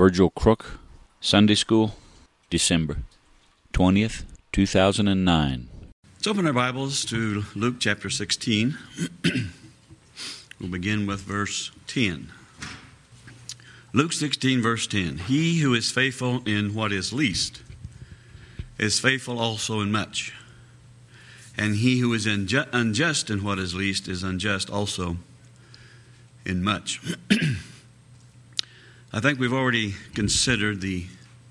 Virgil Crook, Sunday School, December 20th, 2009. Let's open our Bibles to Luke chapter 16. We'll begin with verse 10. Luke 16, verse 10. He who is faithful in what is least is faithful also in much. And he who is unjust in what is least is unjust also in much. I think we've already considered the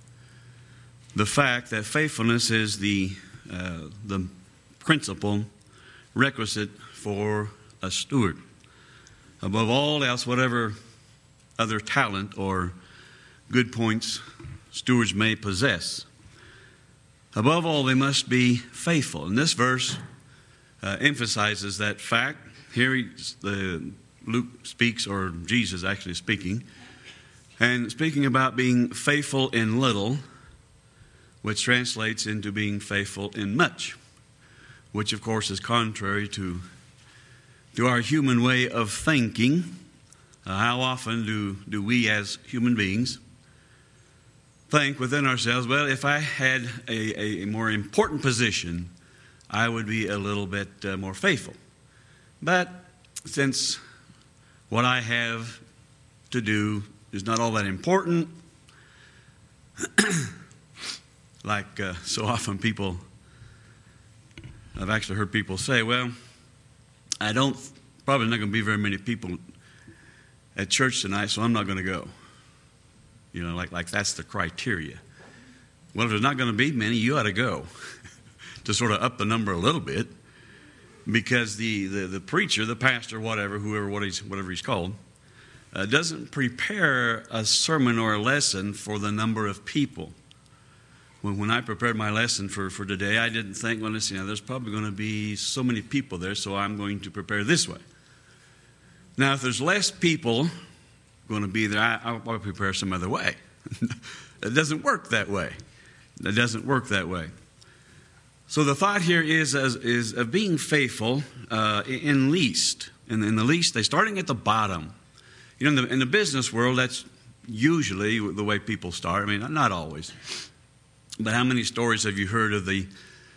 fact that faithfulness is the principal requisite for a steward. Above all else, whatever other talent or good points stewards may possess, above all, they must be faithful. And this verse emphasizes that fact. Here Luke speaks, or Jesus actually speaking, and speaking about being faithful in little, which translates into being faithful in much, which of course is contrary to our human way of thinking. How often do we as human beings think within ourselves, well, if I had a more important position, I would be a little bit more faithful. But since what I have to do is not all that important, like so often I've actually heard people say, well, probably not going to be very many people at church tonight, so I'm not going to go. You know, like that's the criteria. Well, if there's not going to be many, you ought to go to sort of up the number a little bit, because the preacher, the pastor, whatever he's called, doesn't prepare a sermon or a lesson for the number of people. When I prepared my lesson for today, I didn't think, well, listen, there's probably going to be so many people there, so I'm going to prepare this way. Now, if there's less people going to be there, I'll probably prepare some other way. It doesn't work that way. It doesn't work that way. So the thought here is of being faithful in least. In the least, they're starting at the bottom. You know, in the business world, that's usually the way people start. I mean, not always. But how many stories have you heard of the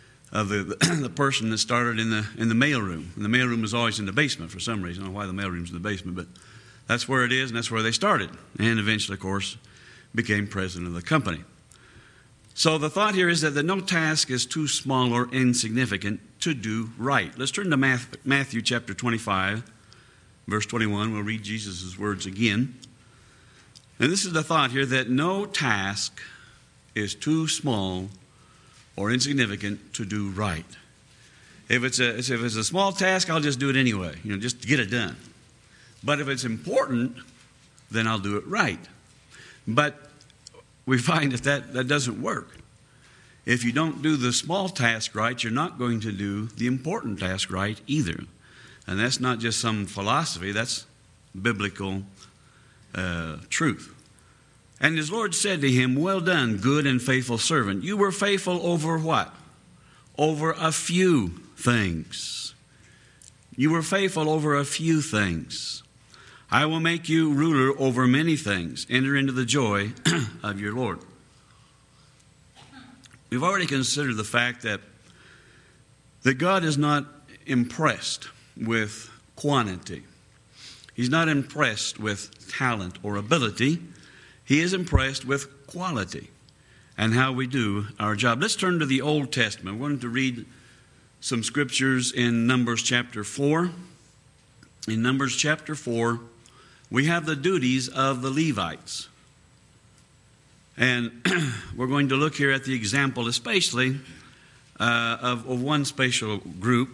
person that started in the mailroom? And the mailroom is always in the basement for some reason. I don't know why the mailroom's in the basement, but that's where it is, and that's where they started. And eventually, of course, became president of the company. So the thought here is that no task is too small or insignificant to do right. Let's turn to Matthew chapter 25, verse 21. We'll read Jesus' words again. And this is the thought here, that no task is too small or insignificant to do right. If it's a small task, I'll just do it anyway, just to get it done. But if it's important, then I'll do it right. But we find that doesn't work. If you don't do the small task right, you're not going to do the important task right either. And that's not just some philosophy, that's biblical truth. And his Lord said to him, well done, good and faithful servant. You were faithful over what? Over a few things. You were faithful over a few things. I will make you ruler over many things. Enter into the joy of your Lord. We've already considered the fact that God is not impressed with quantity. He's not impressed with talent or ability. He is impressed with quality and how we do our job. Let's turn to the Old Testament. We're going to read some scriptures in Numbers chapter 4. In Numbers chapter 4, we have the duties of the Levites. And we're going to look here at the example especially of one special group.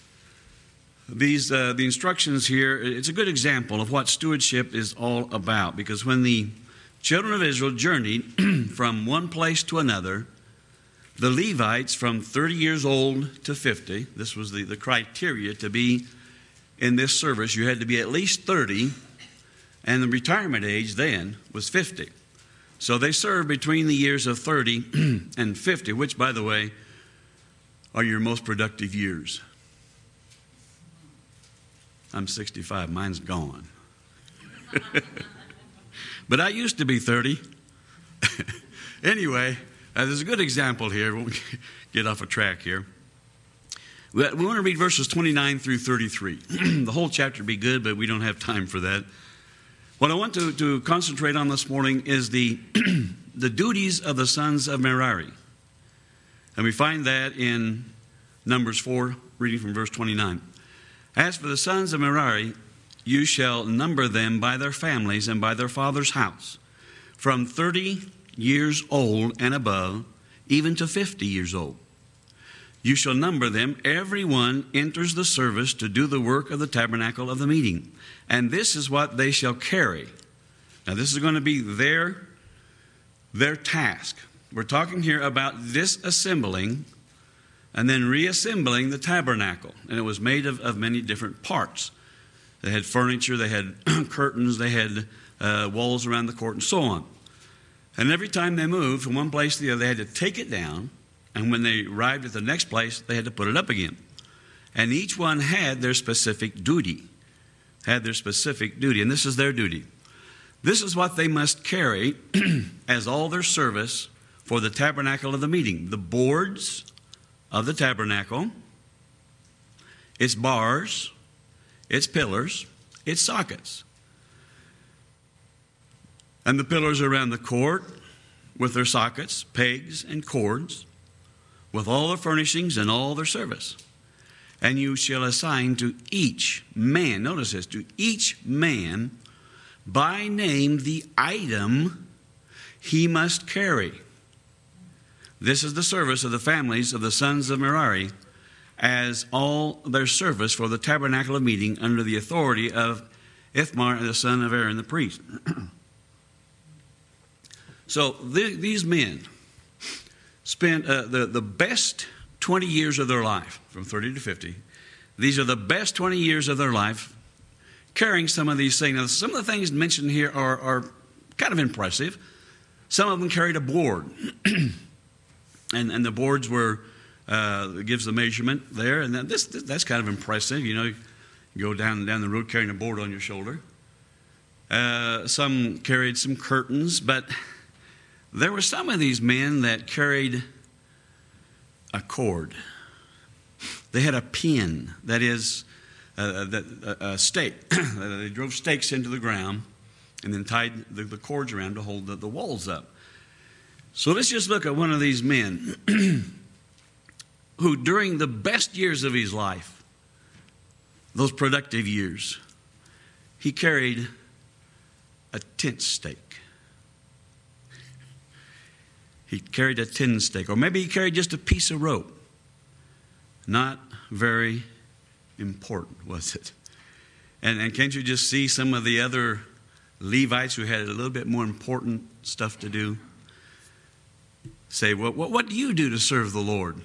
The instructions here, it's a good example of what stewardship is all about, because when the children of Israel journeyed from one place to another, the Levites from 30 years old to 50, this was the criteria to be in this service. You had to be at least 30, and the retirement age then was 50. So they served between the years of 30 and 50, which, by the way, are your most productive years. I'm 65. Mine's gone. But I used to be 30. Anyway, there's a good example here. We'll get off a track here. We want to read verses 29 through 33. The whole chapter would be good, but we don't have time for that. What I want to concentrate on this morning is the the duties of the sons of Merari. And we find that in Numbers 4, reading from verse 29. As for the sons of Merari, you shall number them by their families and by their father's house, from 30 years old and above, even to 50 years old. You shall number them. Every one enters the service to do the work of the tabernacle of the meeting. And this is what they shall carry. Now, this is going to be their task. We're talking here about disassembling and then reassembling the tabernacle. And it was made of many different parts. They had furniture, they had curtains, they had walls around the court, and so on. And every time they moved from one place to the other, they had to take it down. And when they arrived at the next place, they had to put it up again. And each one had their specific duty. And this is their duty. This is what they must carry as all their service for the tabernacle of the meeting. The boards of the tabernacle, its bars, its pillars, its sockets. And the pillars around the court with their sockets, pegs, and cords, with all their furnishings and all their service. And you shall assign to each man, notice this, to each man by name the item he must carry. This is the service of the families of the sons of Merari as all their service for the tabernacle of meeting under the authority of Ithamar, the son of Aaron the priest. So these men spent the best 20 years of their life, from 30 to 50. These are the best 20 years of their life carrying some of these things. Now, some of the things mentioned here are kind of impressive. Some of them carried a board. and the boards were, gives the measurement there. And that's kind of impressive. You know, you go down the road carrying a board on your shoulder. Some carried some curtains, but there were some of these men that carried a cord. They had a pin, that is, a stake. They drove stakes into the ground and then tied the cords around to hold the walls up. So let's just look at one of these men who, during the best years of his life, those productive years, he carried a tent stake. He carried a tin stake, or maybe he carried just a piece of rope. Not very important, was it? And can't you just see some of the other Levites who had a little bit more important stuff to do? Say, well, what do you do to serve the Lord?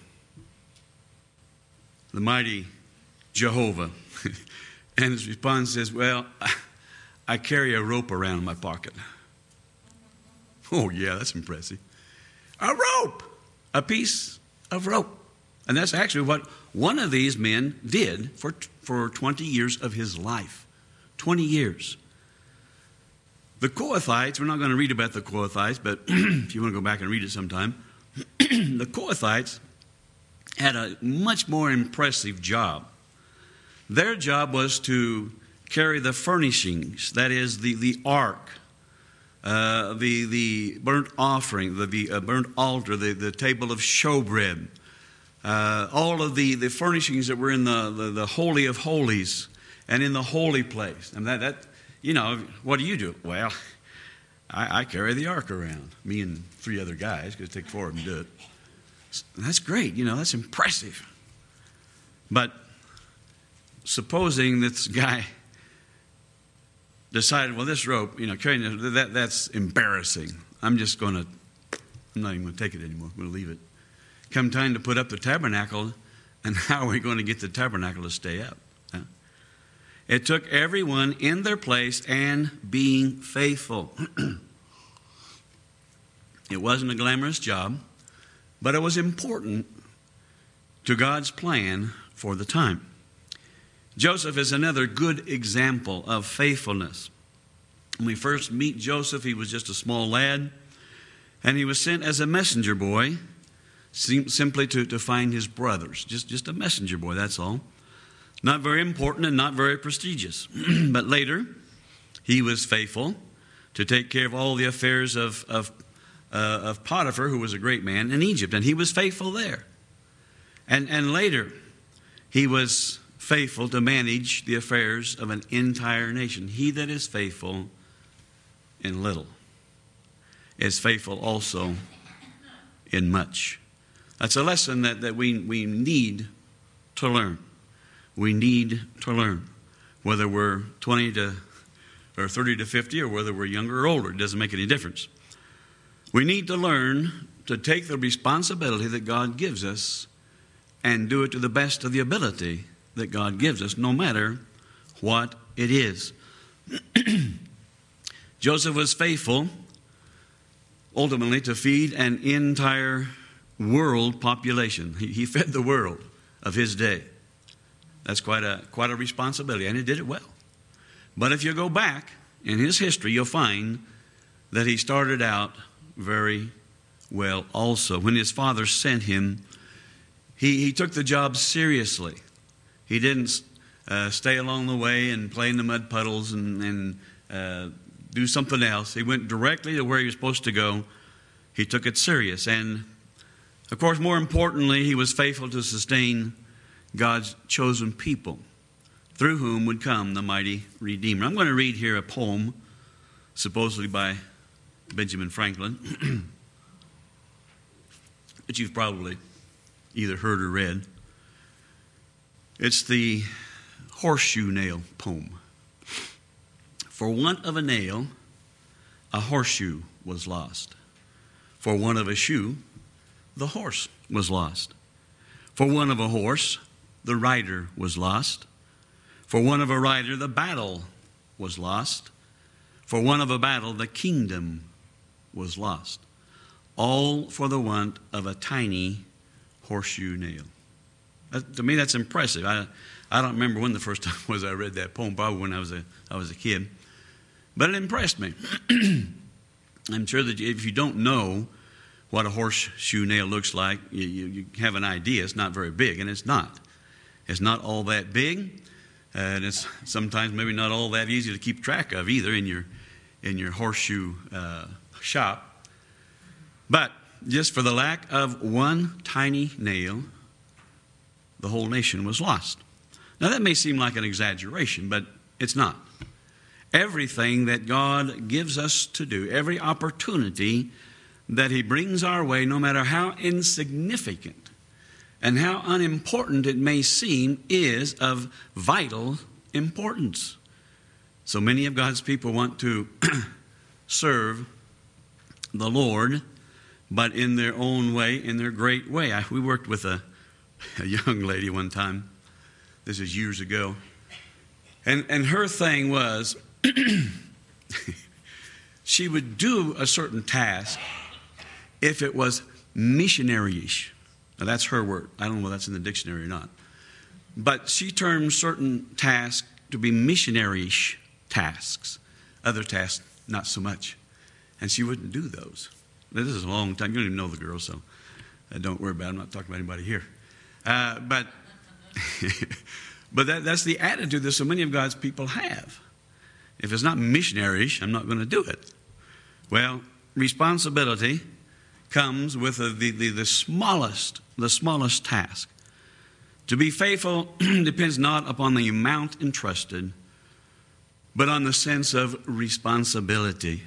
The mighty Jehovah. And his response is, well, I carry a rope around in my pocket. Oh, yeah, that's impressive. A rope, a piece of rope. And that's actually what one of these men did for 20 years of his life. 20 years. The Kohathites, we're not going to read about the Kohathites, but if you want to go back and read it sometime, the Kohathites had a much more impressive job. Their job was to carry the furnishings, that is the ark, the burnt offering, the burnt altar, the table of showbread, all of the furnishings that were in the Holy of Holies and in the holy place. And that you know, what do you do? Well, I carry the ark around. Me and 3 other guys, because it takes 4 of them to do it. That's great, you know, that's impressive. But supposing this guy decided, well, this rope, you know, carrying that's embarrassing. I'm not even going to take it anymore. I'm going to leave it. Come time to put up the tabernacle, and how are we going to get the tabernacle to stay up? Huh? It took everyone in their place and being faithful. It wasn't a glamorous job, but it was important to God's plan for the time. Joseph is another good example of faithfulness. When we first meet Joseph, he was just a small lad. And he was sent as a messenger boy, simply to find his brothers. Just a messenger boy, that's all. Not very important and not very prestigious. But later, he was faithful to take care of all the affairs of Potiphar, who was a great man in Egypt. And he was faithful there. And later, he was faithful to manage the affairs of an entire nation. He that is faithful in little is faithful also in much. That's a lesson that we need to learn. We need to learn. Whether we're 20 to or 30 to 50 or whether we're younger or older, it doesn't make any difference. We need to learn to take the responsibility that God gives us and do it to the best of the ability that God gives us, no matter what it is. Joseph was faithful, ultimately, to feed an entire world population. He fed the world of his day. That's quite a responsibility, and he did it well. But if you go back in his history, you'll find that he started out very well also. When his father sent him, he took the job seriously. He didn't stay along the way and play in the mud puddles and do something else. He went directly to where he was supposed to go. He took it serious. And, of course, more importantly, he was faithful to sustain God's chosen people, through whom would come the mighty Redeemer. I'm going to read here a poem, supposedly by Benjamin Franklin, that you've probably either heard or read. It's the horseshoe nail poem. For want of a nail, a horseshoe was lost. For want of a shoe, the horse was lost. For want of a horse, the rider was lost. For want of a rider, the battle was lost. For want of a battle, the kingdom was lost. All for the want of a tiny horseshoe nail. To me, that's impressive. I don't remember when the first time was I read that poem, probably when I was a kid. But it impressed me. I'm sure that if you don't know what a horseshoe nail looks like, you have an idea. It's not very big, and it's not. It's not all that big, and it's sometimes maybe not all that easy to keep track of either in your horseshoe shop. But just for the lack of one tiny nail, the whole nation was lost. Now that may seem like an exaggeration, but it's not. Everything that God gives us to do, every opportunity that He brings our way, no matter how insignificant and how unimportant it may seem, is of vital importance. So many of God's people want to serve the Lord, but in their own way, in their great way. We worked with a young lady one time. This is years ago. And her thing was, she would do a certain task if it was missionary-ish. Now that's her word. I don't know whether that's in the dictionary or not. But she termed certain tasks to be missionary-ish tasks. Other tasks, not so much. And she wouldn't do those. This is a long time. You don't even know the girl, so don't worry about it. I'm not talking about anybody here. But that's the attitude that so many of God's people have. If it's not missionary-ish, I'm not going to do it. Well, responsibility comes with the smallest task. To be faithful depends not upon the amount entrusted, but on the sense of responsibility.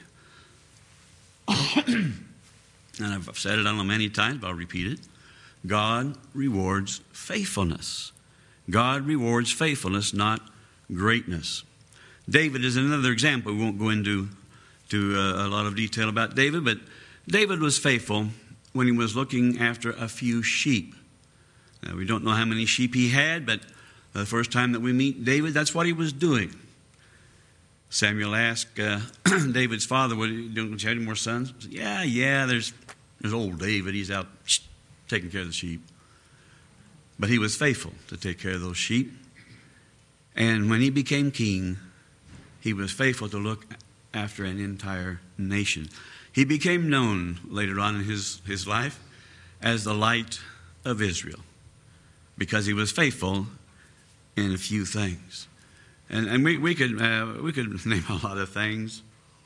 And I've said it, I don't know, many times, but I'll repeat it. God rewards faithfulness. God rewards faithfulness, not greatness. David is another example. We won't go into a lot of detail about David, but David was faithful when he was looking after a few sheep. Now, we don't know how many sheep he had, but the first time that we meet David, that's what he was doing. Samuel asked David's father, "Don't you have any more sons?" He said, yeah, there's old David. He's out taking care of the sheep. But he was faithful to take care of those sheep. And when he became king, he was faithful to look after an entire nation. He became known later on in his life as the light of Israel because he was faithful in a few things. And we could name a lot of things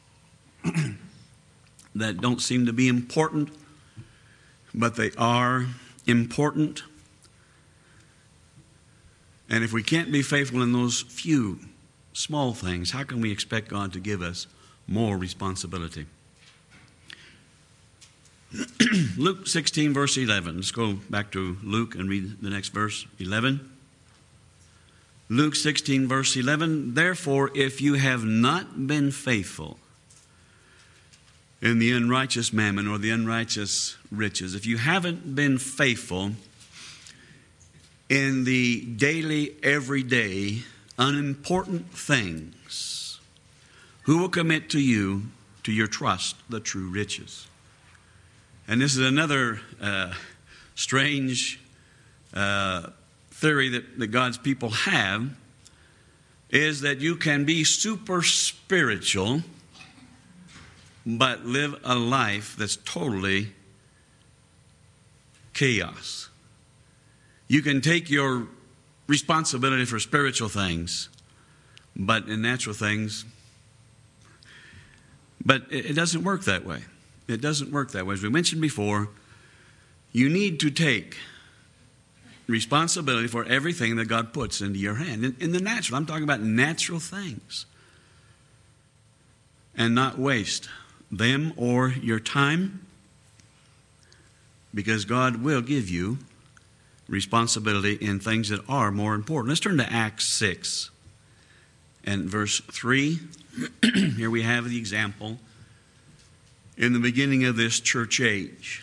that don't seem to be important, but they are important. And if we can't be faithful in those few small things, how can we expect God to give us more responsibility? Luke 16, verse 11. Let's go back to Luke and read the next verse, 11. Luke 16, verse 11. Therefore, if you have not been faithful in the unrighteous mammon or the unrighteous riches, if you haven't been faithful in the daily, everyday, unimportant things, who will commit to you, to your trust, the true riches? And this is another strange theory that God's people have, is that you can be super spiritual but live a life that's totally chaos. You can take your responsibility for spiritual things, but in natural things, but it doesn't work that way. It doesn't work that way. As we mentioned before, you need to take responsibility for everything that God puts into your hand. In the natural, I'm talking about natural things. And not waste them or your time, because God will give you responsibility in things that are more important. Let's turn to Acts 6 and verse 3. Here we have the example in the beginning of this church age.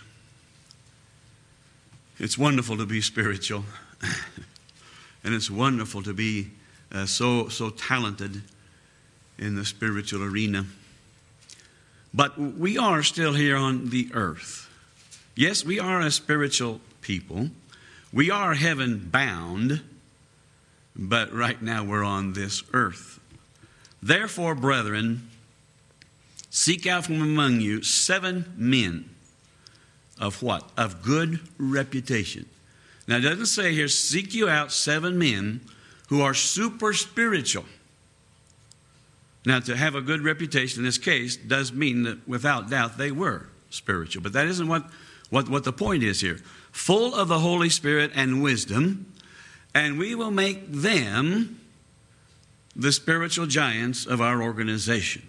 It's wonderful to be spiritual, and it's wonderful to be so talented in the spiritual arena. But we are still here on the earth. Yes, we are a spiritual people. We are heaven bound, but right now we're on this earth. Therefore, brethren, seek out from among you 7 men of what? Of good reputation. Now, it doesn't say here, seek you out 7 men who are super spiritual. Now, to have a good reputation in this case does mean that without doubt they were spiritual. But that isn't what the point is here. Full of the Holy Spirit and wisdom, and we will make them the spiritual giants of our organization.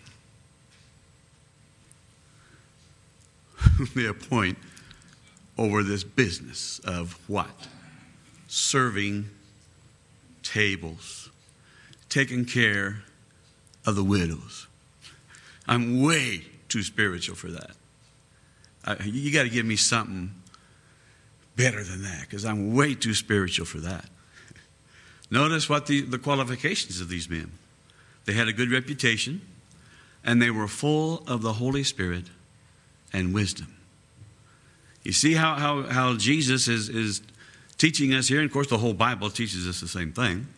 Be a point over this business of what? Serving tables, taking care of the widows. I'm way too spiritual for that. You got to give me something better than that, because I'm way too spiritual for that. Notice what the qualifications of these men. They had a good reputation, and they were full of the Holy Spirit and wisdom. You see how Jesus is teaching us here, and of course the whole Bible teaches us the same thing.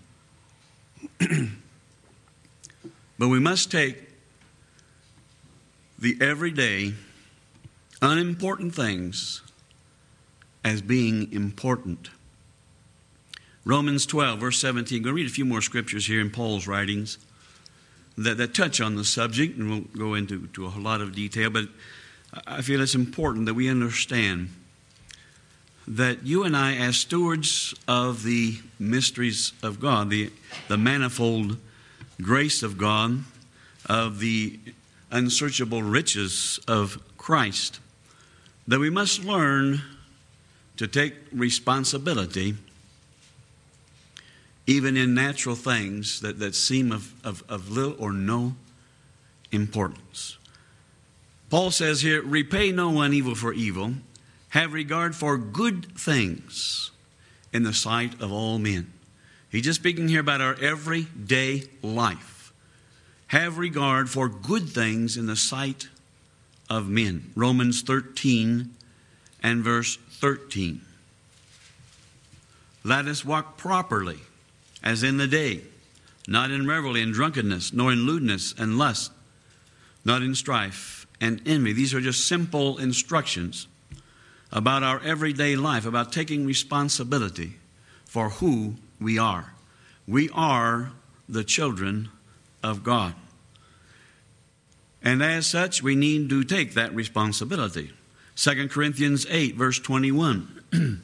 But we must take the everyday, unimportant things as being important. Romans 12, verse 17. I'm going to read a few more scriptures here in Paul's writings that touch on the subject, and we'll go into a lot of detail, but I feel it's important that we understand that you and I, as stewards of the mysteries of God, the manifold grace of God, of the unsearchable riches of Christ, that we must learn to take responsibility even in natural things that seem of little or no importance. Paul says here, repay no one evil for evil. Have regard for good things in the sight of all men. He's just speaking here about our everyday life. Have regard for good things in the sight of men. Romans 13 and verse 13. Let us walk properly as in the day, not in revelry and drunkenness, nor in lewdness and lust, not in strife and envy. These are just simple instructions about our everyday life, about taking responsibility for who we are. We are the children of God. And as such, we need to take that responsibility. 2 Corinthians 8, verse 21.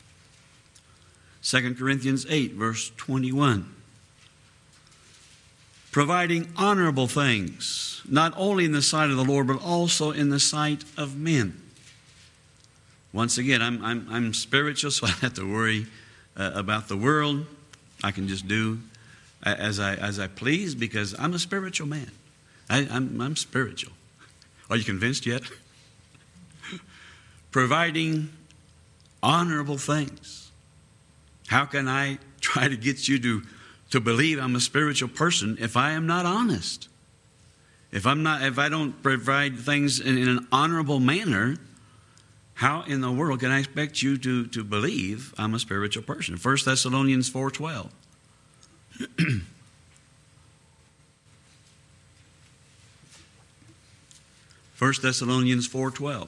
2 Corinthians 8, verse 21. Providing honorable things, not only in the sight of the Lord, but also in the sight of men. Once again, I'm spiritual, so I don't have to worry about the world. I can just do as I please because I'm a spiritual man. I'm spiritual. Are you convinced yet? Providing honorable things. How can I try to get you to believe I'm a spiritual person if I am not honest? If I don't provide things in an honorable manner, how in the world can I expect you to believe I'm a spiritual person? 1 Thessalonians 4:12. 1 Thessalonians 4:12.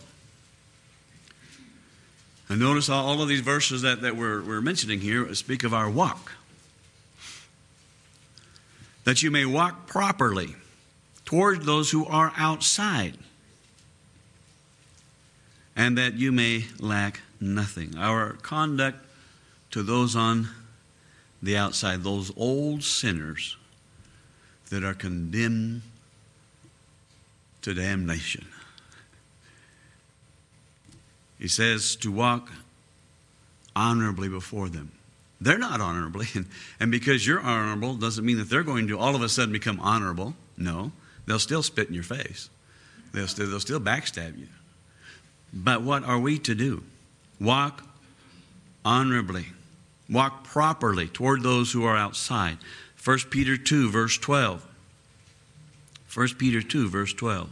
And notice all of these verses that we're mentioning here speak of our walk. That you may walk properly toward those who are outside, and that you may lack nothing. Our conduct to those on the outside, those old sinners that are condemned to damnation. He says to walk honorably before them. They're not honorably, and because you're honorable doesn't mean that they're going to all of a sudden become honorable. No, they'll still spit in your face. They'll still backstab you. But what are we to do? Walk honorably. Walk properly toward those who are outside. 1 Peter 2, verse 12. 1 Peter 2, verse 12.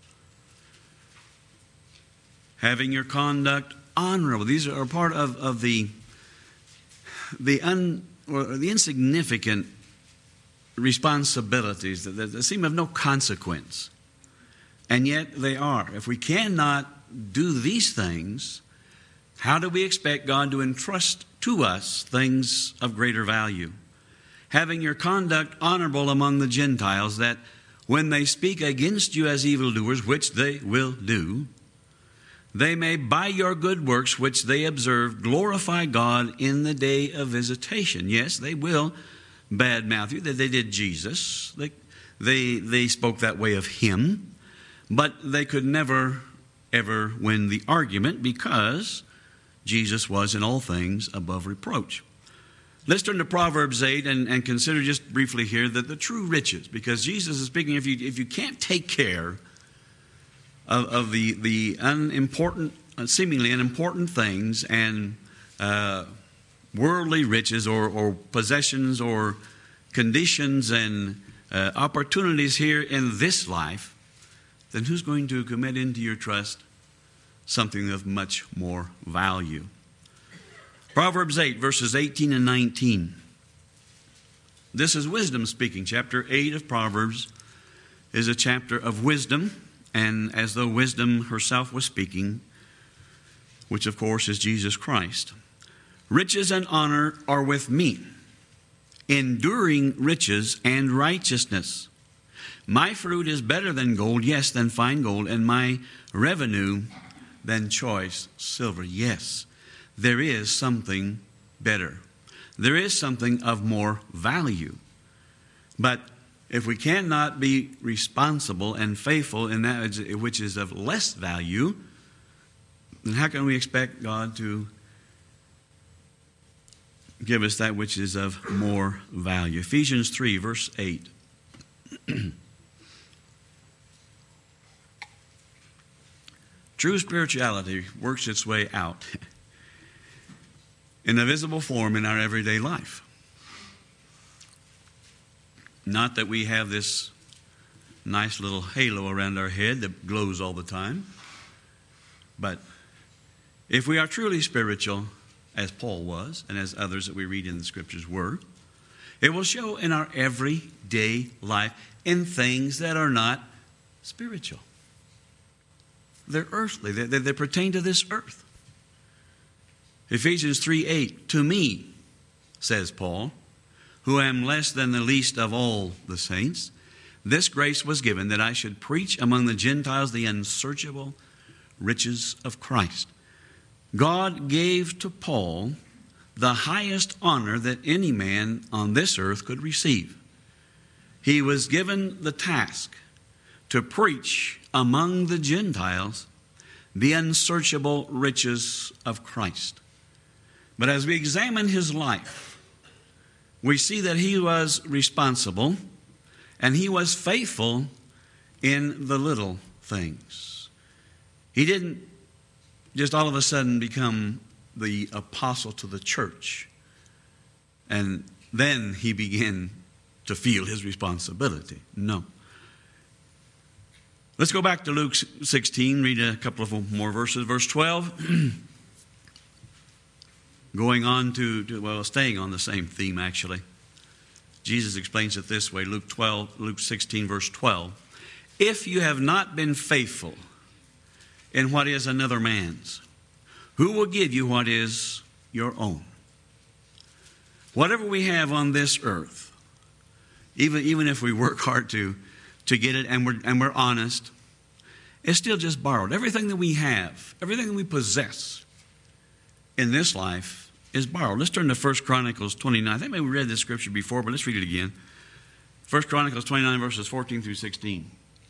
Having your conduct honorable. These are part of the insignificant responsibilities that seem of no consequence. And yet they are. If we cannot do these things, how do we expect God to entrust to us things of greater value? Having your conduct honorable among the Gentiles, that when they speak against you as evildoers, which they will do, they may by your good works which they observe glorify God in the day of visitation. Yes, they will badmouth you. They did Jesus. They spoke that way of him. But they could never, ever win the argument because Jesus was in all things above reproach. Let's turn to Proverbs 8 and consider just briefly here that the true riches, because Jesus is speaking, if you can't take care of the unimportant, seemingly unimportant things and worldly riches or possessions or conditions and opportunities here in this life, then who's going to commit into your trust something of much more value? Proverbs 8, verses 18 and 19. This is wisdom speaking. Chapter 8 of Proverbs is a chapter of wisdom, and as though wisdom herself was speaking, which of course is Jesus Christ. Riches and honor are with me, enduring riches and righteousness. My fruit is better than gold, yes, than fine gold, and my revenue than choice silver. Yes, there is something better. There is something of more value. But if we cannot be responsible and faithful in that which is of less value, then how can we expect God to give us that which is of more value? Ephesians 3, verse 8. True spirituality works its way out in a visible form in our everyday life. Not that we have this nice little halo around our head that glows all the time, but if we are truly spiritual, as Paul was, and as others that we read in the Scriptures were, it will show in our everyday life in things that are not spiritual. they're earthly. They pertain to this earth. Ephesians 3:8, to me, says Paul, who am less than the least of all the saints, this grace was given that I should preach among the Gentiles the unsearchable riches of Christ. God gave to Paul the highest honor that any man on this earth could receive. He was given the task to preach among the Gentiles the unsearchable riches of Christ. But as we examine his life, we see that he was responsible and he was faithful in the little things. He didn't just all of a sudden become the apostle to the church, and then he began to feel his responsibility. No. Let's go back to Luke 16, read a couple of more verses. Verse 12, going on staying on the same theme actually. Jesus explains it this way, Luke 16, verse 12. If you have not been faithful in what is another man's, who will give you what is your own? Whatever we have on this earth, even if we work hard to get it and we're honest, it's still just borrowed. Everything that we have, everything that we possess in this life is borrowed. Let's turn to 1 Chronicles 29. I think maybe we read this scripture before, but let's read it again. 1 Chronicles 29, verses 14 through 16.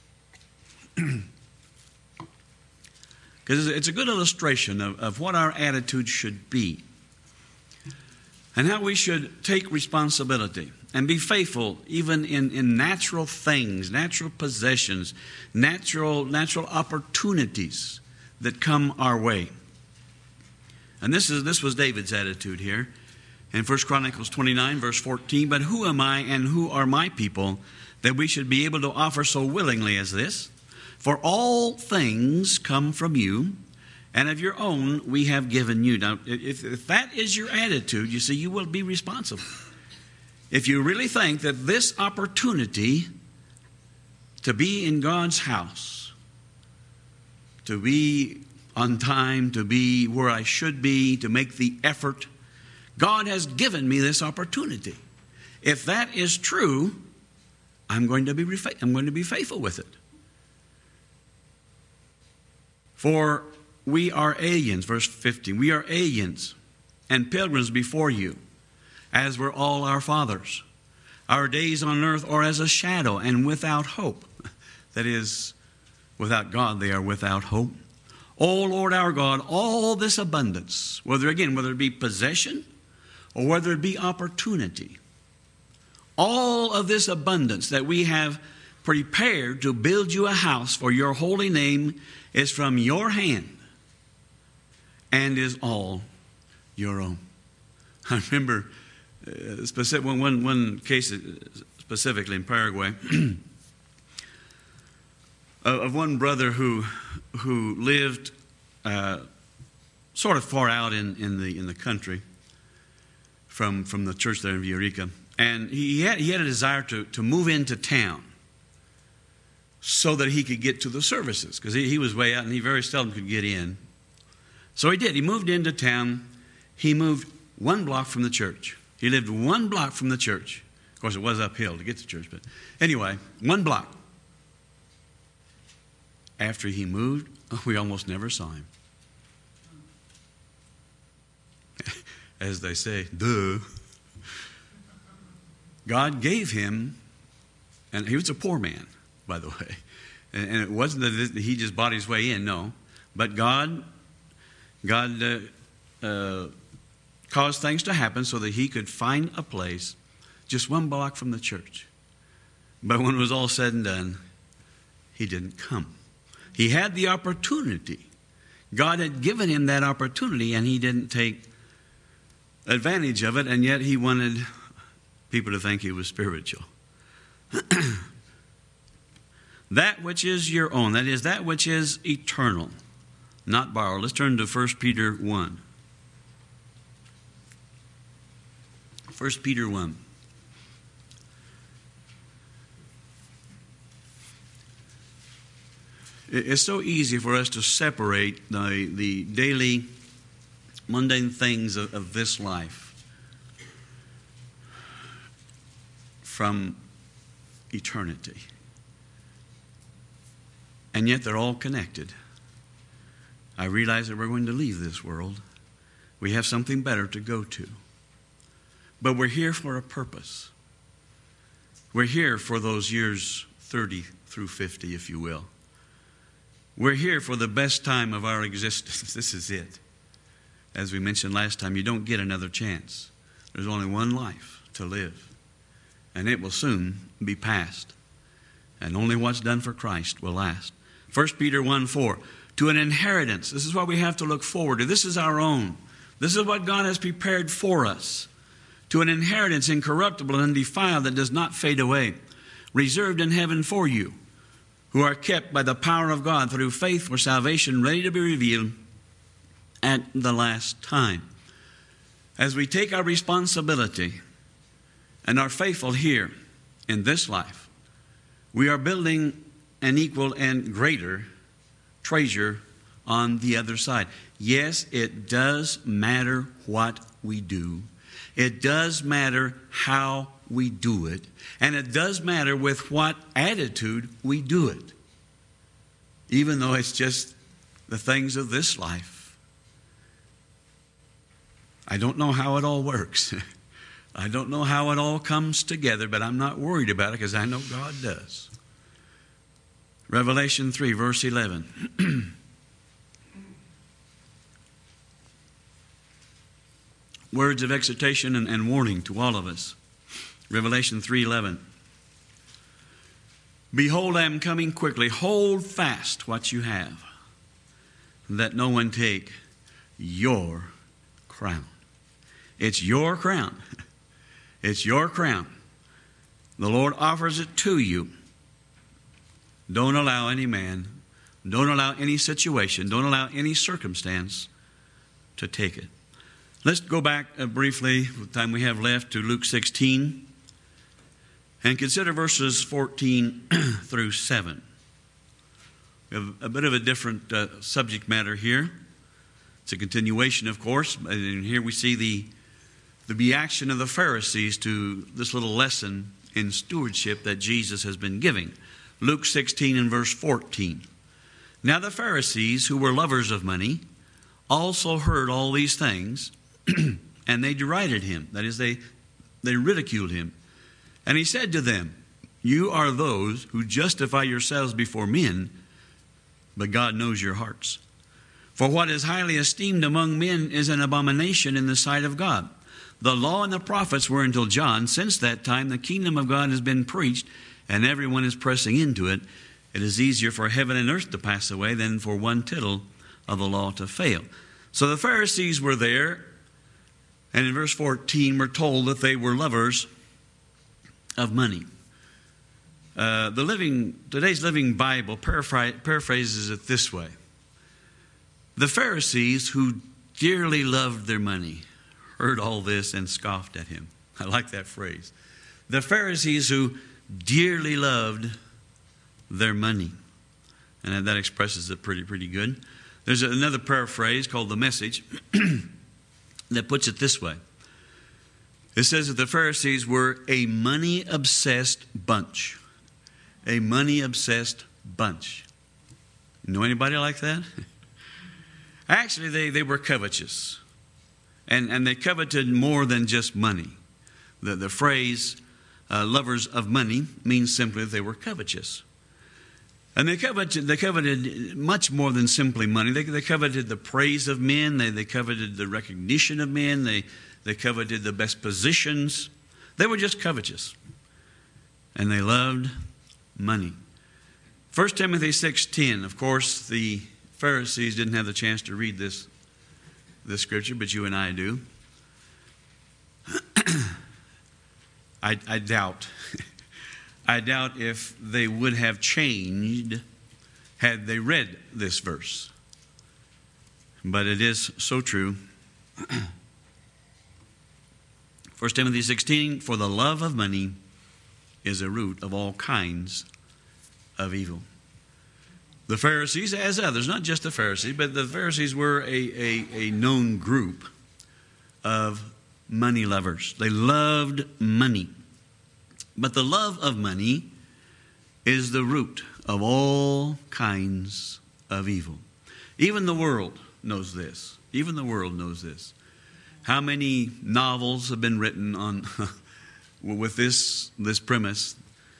Because it's a good illustration of what our attitude should be and how we should take responsibility and be faithful even in natural things, natural possessions, natural opportunities that come our way. And this was David's attitude here in 1 Chronicles 29, verse 14. But who am I and who are my people that we should be able to offer so willingly as this? For all things come from you, and of your own we have given you. Now, if that is your attitude, you see, you will be responsible. If you really think that this opportunity to be in God's house, to be on time, to be where I should be, to make the effort, God has given me this opportunity. If that is true, I'm going to be faithful with it. For we are aliens, verse 15, we are aliens and pilgrims before you, as were all our fathers. Our days on earth are as a shadow and without hope. That is, without God, they are without hope. O Lord our God, all this abundance, whether it be possession or whether it be opportunity, all of this abundance that we have prepared to build you a house for your holy name is from your hand and is all your own. I remember one case specifically in Paraguay of one brother who lived sort of far out in the country from the church there in Villarica, and he had a desire to move into town so that he could get to the services, because he was way out and he very seldom could get in. So he did. He moved into town. He moved 1 block from the church. He lived 1 block from the church. Of course, it was uphill to get to church, but anyway, 1 block. After he moved, we almost never saw him. As they say, duh. God gave him, and he was a poor man, by the way. And it wasn't that he just bought his way in, no. But God caused things to happen so that he could find a place just 1 block from the church. But when it was all said and done, he didn't come. He had the opportunity. God had given him that opportunity, and he didn't take advantage of it, and yet he wanted people to think he was spiritual. That which is your own, that is, that which is eternal, not borrowed. Let's turn to 1 Peter 1. 1 Peter 1. It's so easy for us to separate the daily mundane things of this life from eternity. And yet they're all connected. I realize that we're going to leave this world. We have something better to go to. But we're here for a purpose. We're here for those years 30 through 50, if you will. We're here for the best time of our existence. This is it. As we mentioned last time, you don't get another chance. There's only one life to live. And it will soon be past. And only what's done for Christ will last. 1 Peter 1:4, to an inheritance. This is what we have to look forward to. This is our own. This is what God has prepared for us. To an inheritance incorruptible and undefiled that does not fade away, reserved in heaven for you, who are kept by the power of God through faith for salvation, ready to be revealed at the last time. As we take our responsibility and are faithful here in this life, we are building an equal and greater treasure on the other side. Yes, it does matter what we do. It does matter how we do it. And it does matter with what attitude we do it. Even though it's just the things of this life. I don't know how it all works. I don't know how it all comes together, but I'm not worried about it because I know God does. Revelation 3, verse 11. Words of exhortation and warning to all of us. Revelation 3:11. Behold, I am coming quickly. Hold fast what you have, that no one take your crown. It's your crown. It's your crown. The Lord offers it to you. Don't allow any man, don't allow any situation, don't allow any circumstance to take it. Let's go back briefly, with the time we have left, to Luke 16 and consider verses 14 through 7. We have a bit of a different subject matter here. It's a continuation, of course, and here we see the reaction of the Pharisees to this little lesson in stewardship that Jesus has been giving. Luke 16 and verse 14. Now the Pharisees, who were lovers of money, also heard all these things, and they derided him. That is, they ridiculed him. And he said to them, you are those who justify yourselves before men, but God knows your hearts. For what is highly esteemed among men is an abomination in the sight of God. The law and the prophets were until John. Since that time, the kingdom of God has been preached, and everyone is pressing into it. It is easier for heaven and earth to pass away than for one tittle of the law to fail. So the Pharisees were there, and in verse 14 we're told that they were lovers of money. Today's Living Bible paraphrases it this way. The Pharisees, who dearly loved their money, heard all this and scoffed at him. I like that phrase. The Pharisees who dearly loved their money. And that expresses it pretty good. There's another paraphrase called The Message that puts it this way. It says that the Pharisees were a money-obsessed bunch. A money-obsessed bunch. You know anybody like that? Actually, they were covetous. And they coveted more than just money. The phrase lovers of money means simply that they were covetous. And they coveted much more than simply money. They coveted the praise of men. They coveted the recognition of men. They coveted the best positions. They were just covetous. And they loved money. 1 Timothy 6:10. Of course, the Pharisees didn't have the chance to read this scripture, but you and I do. I doubt. I doubt if they would have changed had they read this verse. But it is so true. 1 Timothy 16, for the love of money is a root of all kinds of evil. The Pharisees, as others, not just the Pharisees, but the Pharisees were a known group of money lovers. They loved money. But the love of money is the root of all kinds of evil. Even the world knows this. Even the world knows this. How many novels have been written on with this premise?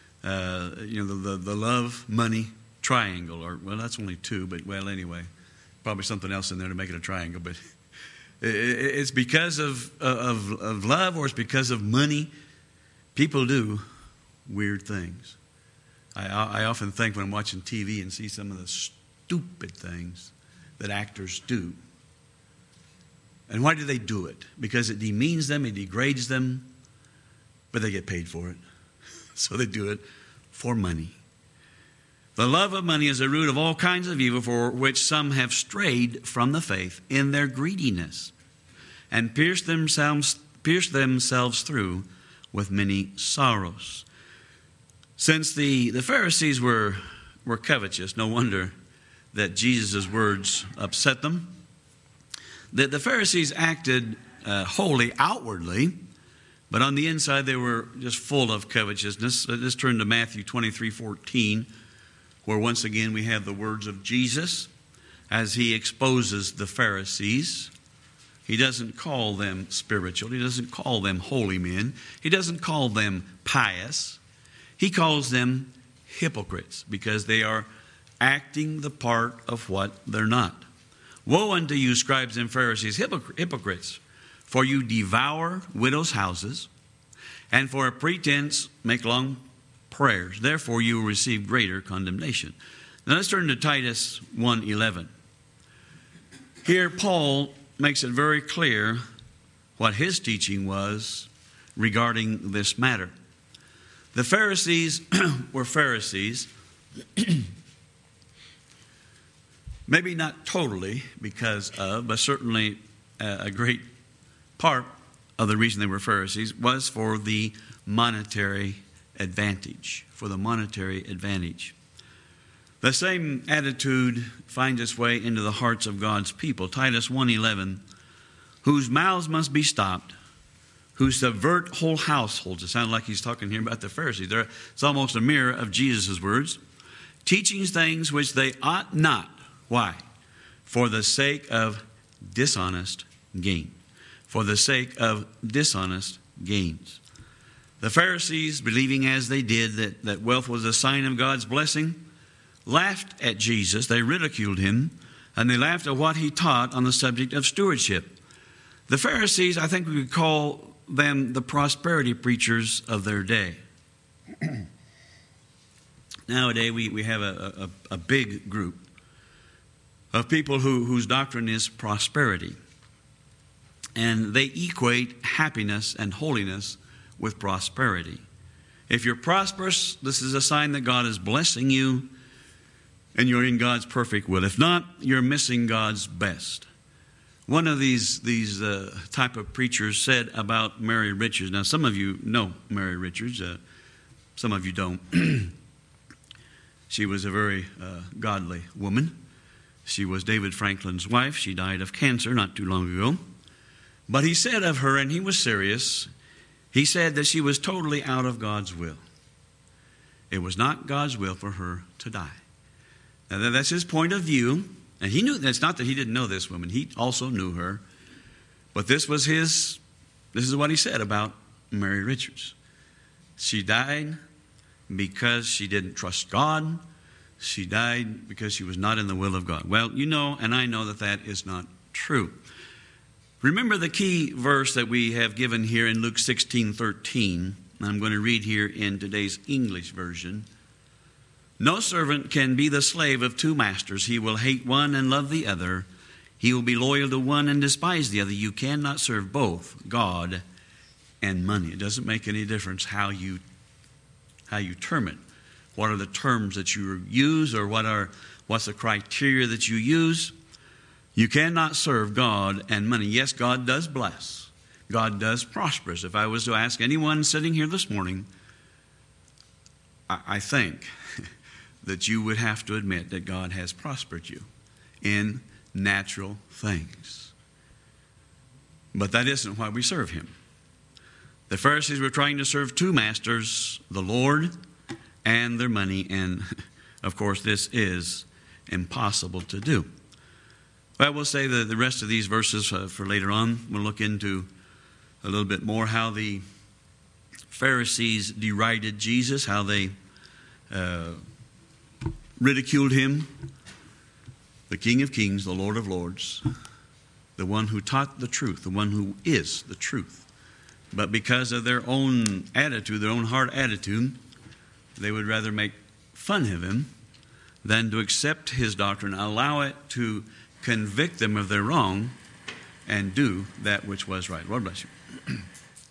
The love, money triangle, or well, that's only two, but well, anyway, probably something else in there to make it a triangle. But it's because of love, or it's because of money. People do weird things. I often think when I'm watching TV and see some of the stupid things that actors do. And why do they do it? Because it demeans them, it degrades them, but they get paid for it. So they do it for money. The love of money is the root of all kinds of evil, for which some have strayed from the faith in their greediness and pierced themselves through with many sorrows. Since the Pharisees were covetous, no wonder that Jesus' words upset them. The Pharisees acted holy outwardly, but on the inside they were just full of covetousness. Let's turn to Matthew 23:14, where once again we have the words of Jesus as he exposes the Pharisees. He doesn't call them spiritual. He doesn't call them holy men. He doesn't call them pious. He calls them hypocrites because they are acting the part of what they're not. Woe unto you, scribes and Pharisees, hypocrites, for you devour widows' houses, and for a pretense make long prayers. Therefore you will receive greater condemnation. Now let's turn to Titus 1:11. Here Paul makes it very clear what his teaching was regarding this matter. The Pharisees were Pharisees, maybe not totally because of, but certainly a great part of the reason they were Pharisees was for the monetary advantage. For the monetary advantage. The same attitude finds its way into the hearts of God's people. Titus 1:11, whose mouths must be stopped, who subvert whole households. It sounds like he's talking here about the Pharisees. It's almost a mirror of Jesus' words. Teaching things which they ought not. Why? For the sake of dishonest gain. For the sake of dishonest gains. The Pharisees, believing as they did that wealth was a sign of God's blessing, laughed at Jesus. They ridiculed him, and they laughed at what he taught on the subject of stewardship. The Pharisees, I think we could call them the prosperity preachers of their day. Nowadays, we have a big group of people whose doctrine is prosperity. And they equate happiness and holiness with prosperity. If you're prosperous, this is a sign that God is blessing you and you're in God's perfect will. If not, you're missing God's best. One of these type of preachers said about Mary Richards. Now, some of you know Mary Richards. Some of you don't. She was a very godly woman. She was David Franklin's wife. She died of cancer not too long ago. But he said of her, and he was serious, he said that she was totally out of God's will. It was not God's will for her to die. Now, that's his point of view. And he knew, it's not that he didn't know this woman. He also knew her. But this is what he said about Mary Richards. She died because she didn't trust God. She died because she was not in the will of God. Well, you know, and I know that is not true. Remember the key verse that we have given here in Luke 16:13. I'm going to read here in today's English version. No servant can be the slave of two masters. He will hate one and love the other. He will be loyal to one and despise the other. You cannot serve both God and money. It doesn't make any difference how you term it. What are the terms that you use, or what's the criteria that you use? You cannot serve God and money. Yes, God does bless. God does prosper us. If I was to ask anyone sitting here this morning, I think that you would have to admit that God has prospered you in natural things. But that isn't why we serve Him. The Pharisees were trying to serve two masters, the Lord and their money, and of course this is impossible to do. But we'll say the rest of these verses for later on. We'll look into a little bit more how the Pharisees derided Jesus, how they ridiculed Him, the King of Kings, the Lord of Lords, the one who taught the truth, the one who is the truth. But because of their own attitude, their own hard attitude, they would rather make fun of Him than to accept His doctrine, allow it to convict them of their wrong, and do that which was right. Lord bless you.